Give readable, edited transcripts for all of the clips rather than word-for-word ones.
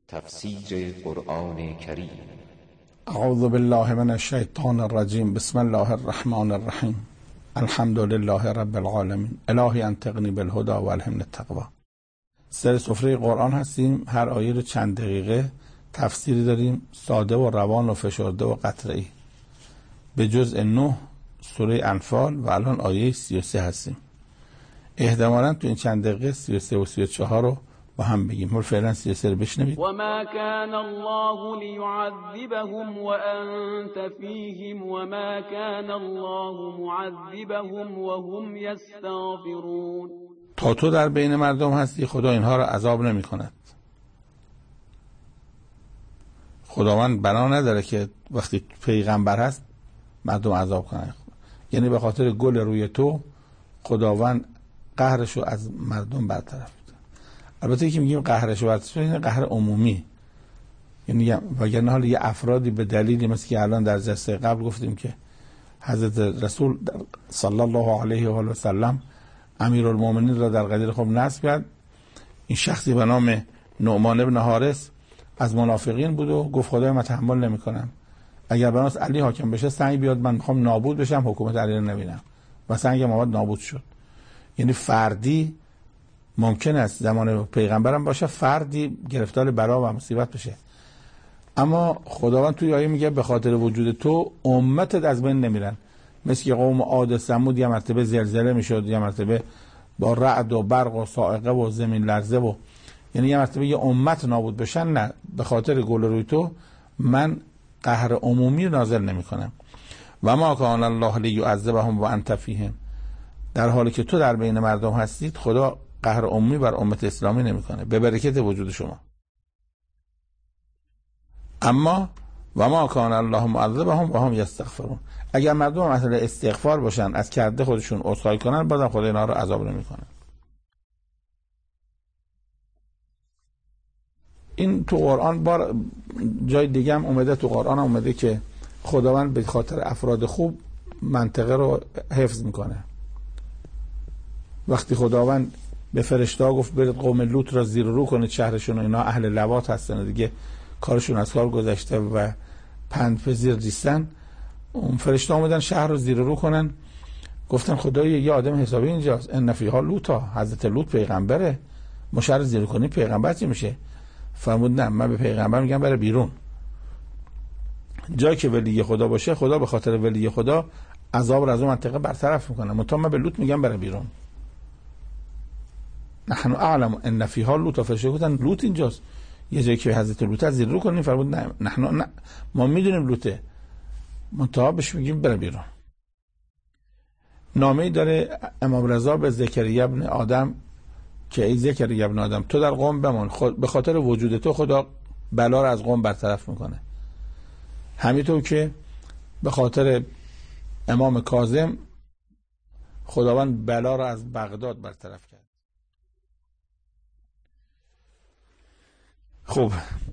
تفسیر قرآن کریم. اعوذ بالله من الشیطان الرجیم. بسم الله الرحمن الرحیم. الحمد لله رب العالمین. الهی انطقنی بالهدى و الهمنی التقوی. سر سفره قرآن هستیم. هر آیه رو چند دقیقه تفسیری داریم، ساده و روان و فشرده و قطعی. به جزء 9 سوره انفال و الان آیه 33 هستیم. احتمالاً تو این چند دقیقه 33 و 34 رو با هم بگیم. حالا فعلا 33 رو بشنوید. و ما كان الله ليعذبهم وانت فيهم وما كان الله معذبهم وهم يستغفرون. تا تو در بین مردم هستی خدا اینها را عذاب نمی کند. خداوند بنا نداره که وقتی پیغمبر هست مردم عذاب کنه. یعنی به خاطر گل روی تو خداوند قهرشو از مردم برطرف. البته که میگیم قهرشو برطرف، این قهر عمومی، یعنی وگرنه حالا یه افرادی به دلیلی مثل که الان در جلسه قبل گفتیم که حضرت رسول صلی الله علیه و آله و سلم امیرالمومنین را در غدیر خود نصب کرد. این شخصی به نام نعمان بن حارث از منافقین بود و گفت خدای من تحمل نمی‌کنم، اگر بناس علی حاکم بشه سنگ بیاد من میخوام نابود بشم، حکومت علی رو نبینم، و سنگ مواد نابود شد. یعنی فردی ممکن است زمان پیغمبرم باشه فردی گرفتار بلا و مصیبت بشه، اما خداوند توی آیه میگه به خاطر وجود تو امتت از بین نمیرن. مثل که قوم عاد و ثمود یه مرتبه زلزله میشد، یه مرتبه با رعد و برق و صاعقه و زمین لرزه و یعنی یه مرتبه یه امت نابود بشن، نه، به خاطر گل روی تو من قهر عمومی نازل نمیکنم. و ما کان الله لیعذبهم و انت فیهم، در حالی که تو در بین مردم هستید خدا قهر عمومی بر امت اسلامی نمیکنه به برکت وجود شما. اما و ما کان الله معذبهم و هم یستغفرون، اگر مردم مثلا استغفار باشن، از کرده خودشون عذرخواهی کنن، بازم خدا اینا رو عذاب نمیکنه. این تو قرآن بار جای دیگه هم اومده، تو قرآن هم اومده که خداوند به خاطر افراد خوب منطقه رو حفظ میکنه. وقتی خداوند به فرشته‌ها گفت برید قوم لوط را زیر و رو کنید شهرشون، و اینا اهل لواط هستن دیگه کارشون از کار گذشته و پندپذیر نیستن، اون فرشته‌ها اومدن شهر رو زیر و رو کنن. گفتن خدایا یه آدم حسابی اینجاست، ان فیها لوطا، حضرت لوط پیغمبره، ما شهر زیر کنی پیغمبر چی میشه؟ فرمود نه، من به پیغمبر میگم بره بیرون. جایی که ولی خدا باشه خدا به خاطر ولی خدا عذاب رو از اون منطقه برطرف میکنه. منتها من به لوط میگم بره بیرون. نحن اعلم ان فیها لوط، فرشته گفتن لوط اینجاست، یه جایی که حضرت لوط از زیر رو کنیم. فرمود نه، نه ما میدونیم لوطه، منتها بهش میگیم بره بیرون. نامه‌ای داره امام رضا به زکریا ابن آدم که ای زکریا ابن آدم تو در قوم بمان، به خاطر وجود تو خدا بلا رو از قوم برطرف میکنه. همینطور که به خاطر امام کاظم خداوند بلا رو از بغداد برطرف کرد. خب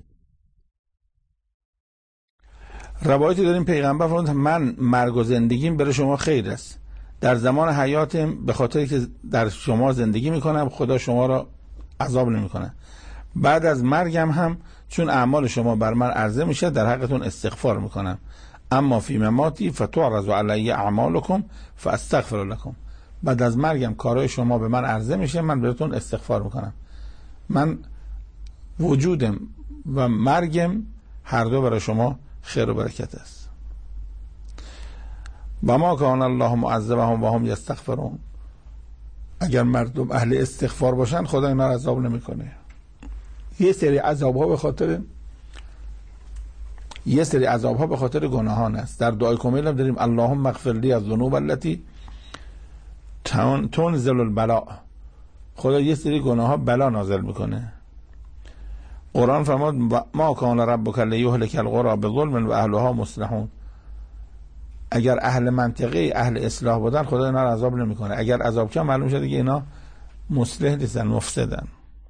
روایتی داریم پیغمبر فرمود من مرگ و زندگیم برای شما خیر است، در زمان حیاتم به خاطر که در شما زندگی میکنم خدا شما را عذاب نمیکنه، بعد از مرگم هم چون اعمال شما بر من عرضه میشه در حقتون استغفار میکنم، اما فی مماتی فتعرض علی اعمالکم فاستغفر لكم، بعد از مرگم کارهای شما به من عرضه میشه من بهتون استغفار میکنم. من وجودم و مرگم هر دو برای شما خیر و برکت است. و ما کان الله معذبهم و هم یستغفرون، اگر مردم اهل استغفار باشن خدا اینا رو عذاب نمیکنه. یه سری عذاب‌ها به خاطر گناهان است. در دعای کمیل هم داریم اللهم اغفر لی الذنوب التي تنزل البلاء، خدا یه سری گناه‌ها بلا نازل میکنه. قرآن فرمود ما کان ربک لیهلک القری بظلم و اهلها مصلحون، اگر اهل منطقه اهل اصلاح بودن خدا اینا رو عذاب نمیکنه، اگر عذاب کنه معلوم شده که اینا مصلح نیستن، مفسدن.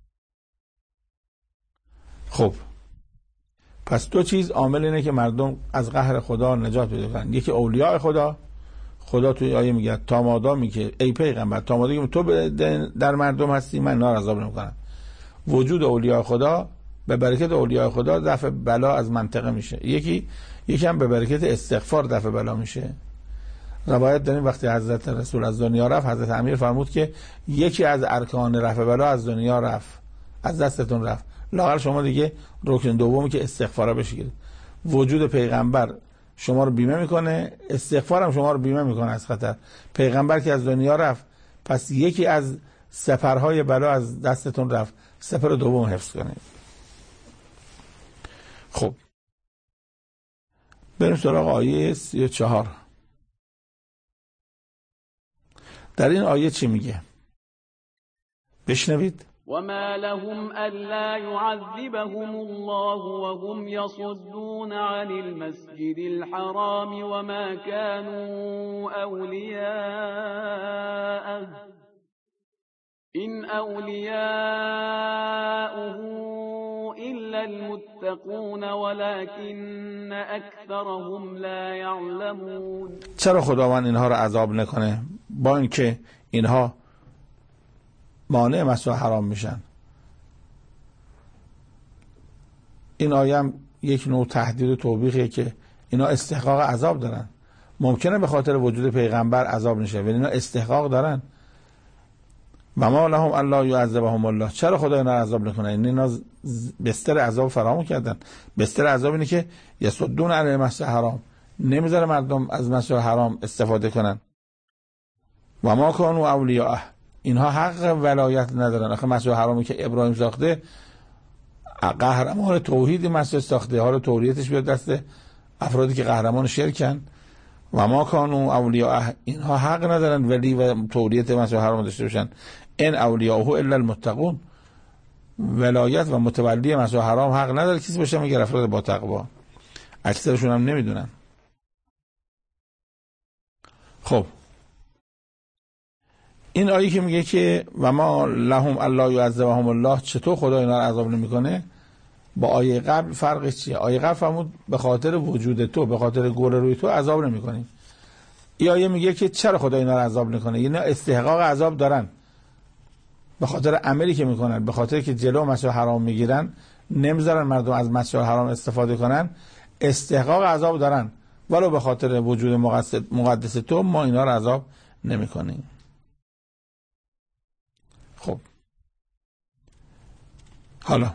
خب پس دو چیز عامل اینه که مردم از قهر خدا نجات پیدا کنن. یکی اولیاء خدا توی آیه میگه تا مادامی که ای پیغمبر تا مادامی که تو در مردم هستی من اینا رو عذاب نمیکنم. وجود اولیاء خدا به برکت اولیاء خدا دفع بلا از منطقه میشه، یکی هم به برکت استغفار دفع بلا میشه. روایت داریم وقتی حضرت رسول از دنیا رفت، حضرت امیر فرمود که یکی از ارکان رفع بلا از دنیا رفت، از دستتون رفت، لااقل شما دیگه رکن دومی که استغفار بشید. وجود پیغمبر شما رو بیمه میکنه، استغفار هم شما رو بیمه میکنه از خطر. پیغمبر که از دنیا رفت، پس یکی از سپرهای بلا از دستتون رفت، سپر دوم حفظ کنید. خب بریم سراغ آیه 34. در این آیه چی میگه؟ بشنوید. وما لهم ألا يعذبهم الله وهم يصدون عن المسجد الحرام وما كانوا أولياءه إن أولياؤه إلا المتقون ولكن أكثرهم لا يعلمون. چرا خداوند اینها را عذاب نکنه با اینکه اینها مانع مسجد حرام میشن؟ این آیه هم یک نوع تهدید و توبیخیه که اینا استحقاق عذاب دارن. ممکنه به خاطر وجود پیغمبر عذاب نشه ولی اینا استحقاق دارن. و ما لهم الا یعذبهم الله. چرا خدا اینا عذاب نکنه؟ اینا بستر عذاب فراهم کردن. بستر عذاب اینه که یصدون عن المسجد الحرام، نمیذاره مردم از مسجد حرام استفاده کنن. و ما کانوا اولیاءه، اینها حق ولایت ندارن. آخه مسجد حرامی که ابراهیم ساخته، قهرمان توحید مسجد ساخته، حالا تولیتش بیاد دست افرادی که قهرمان شرکن. و ما کانوا اولیاء، اینها حق ندارن ولی و تولیت مسجد حرام داشته باشن. ان اولیاءه الا المتقون، ولایت و متولی مسجد حرام حق نداره کسی باشه مگر افراد با تقوا. اکثرشون هم نمیدونن. خب این آیه که میگه که و ما لهم الا یعذبهم الله، چطور خدا اینا رو عذاب نمیکنه؟ با آیه قبل فرقش چیه؟ آیه قبل فرمود به خاطر وجود تو، به خاطر گل روی تو عذاب نمیکنیم. این آیه میگه که چرا خدا اینا رو عذاب نکنه؟ اینا استحقاق عذاب دارن به خاطر عملی که میکنن، به خاطر که جلو مسجد حرام میگیرن، نمیذارن مردم از مسجد حرام استفاده کنن، استحقاق عذاب دارن. ولو به خاطر وجود مقدس تو ما اینا رو عذاب نمیکنیم. خب حالا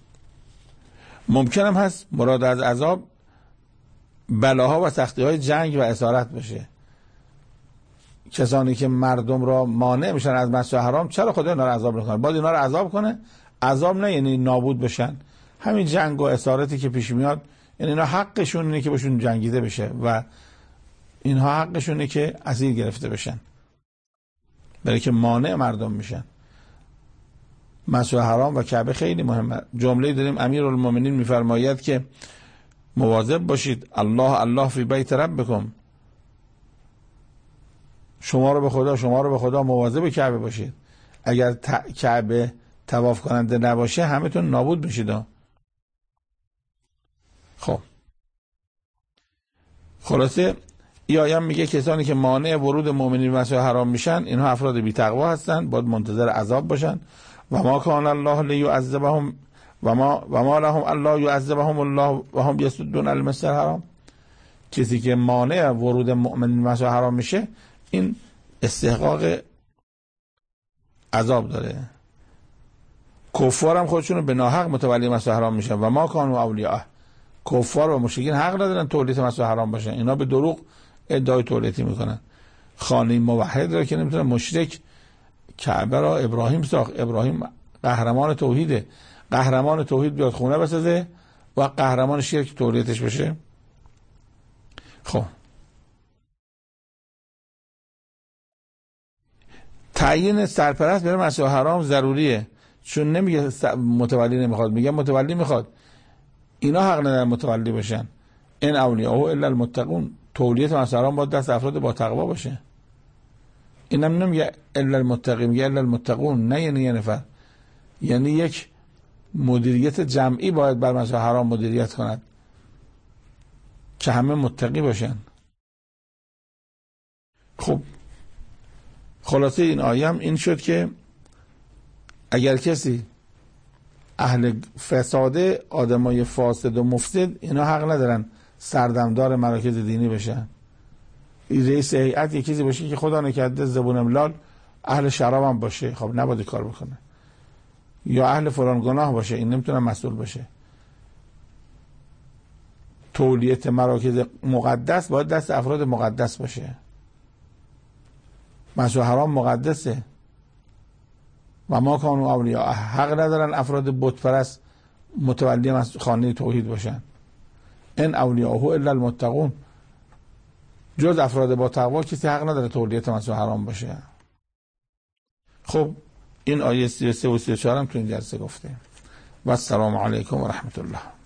ممکنم هست مراد از عذاب بلاها و سختی‌های جنگ و اسارت بشه. کسانی که مردم را مانع میشن از مسجد حرام، چرا خدا اینا رو عذاب نکنه؟ باید اینا رو عذاب کنه. عذاب نه یعنی نابود بشن، همین جنگ و اسارتی که پیش میاد یعنی اینا حقشون اینه که باشون جنگیده بشه و اینها حقشونه که اسیر گرفته بشن، برای که مانع مردم میشن. مسجد حرام و کعبه خیلی مهمه. جمله داریم امیرالمومنین میفرماید که مواظب باشید، الله الله فی بیت ربکم، شما رو به خدا مواظب کعبه باشید. اگر کعبه طواف کننده نباشه همتون نابود میشید. خب خلاصه این آیه میگه کسانی که مانع ورود مؤمنین به مسجد حرام میشن، اینها افراد بی تقوا هستن، باید منتظر عذاب باشن. و ما کان الله لیعذبهم و ما لهم الا یعذبهم الله و هم یصدون عن المسجد الحرام. کسی که مانع ورود مؤمنین به مسجد حرام میشه، این استحقاق عذاب داره. کفار هم خودشون به ناحق متولی مسجد حرام میشن. و ما کانوا اولیاء، کفار و مشرکین حق ندارن تولیت مسجد حرام باشن. اینا به دروغ ادعای تولیتی میکنن. خانه موحد را که نمیتونه، مشرک کعبه را ابراهیم ساخت. ابراهیم قهرمان توحیده، قهرمان توحید بیاد خونه بسازه و قهرمان شرک تولیتش بشه. خب تعیین سرپرست برای مسجد حرام ضروریه، چون نمیگه متولی نمیخواد، میگه متولی میخواد. اینا حق ندارن متولی باشن. این اولیاءه الا المتقون، تولیت مسجد حرام باید دست افراد با تقوا باشه. اینم نمیگه الا المتقین، میگه الا المتقون، نه یعنی یه نفر، یعنی یک مدیریت جمعی باید بر مسجد حرام مدیریت کند که همه متقی باشن. خب خلاصه این آیه هم این شد که اگر کسی اهل فساده، آدمای فاسد و مفسد، اینا حق ندارن سردمدار مراکز دینی بشن. رئیس هیئت یه چیزی باشه که خدا نکرده زبون املال اهل شراب هم باشه، خب نباید کار بکنه. یا اهل فلان گناه باشه، این نمیتونه مسئول باشه. تولیت مراکز مقدس باید دست افراد مقدس باشه. مسجد حرام مقدسه و ما کانوا اولیا، حق ندارن افراد بت پرست متولی خانه توحید باشن. ان اولیاءه الا المتقون، جز افراد با تقوا کسی حق نداره تولیت مسجد حرام باشه. خب این آیه 33 و 34 هم تو این جلسه گفته. و السلام علیکم و رحمت الله.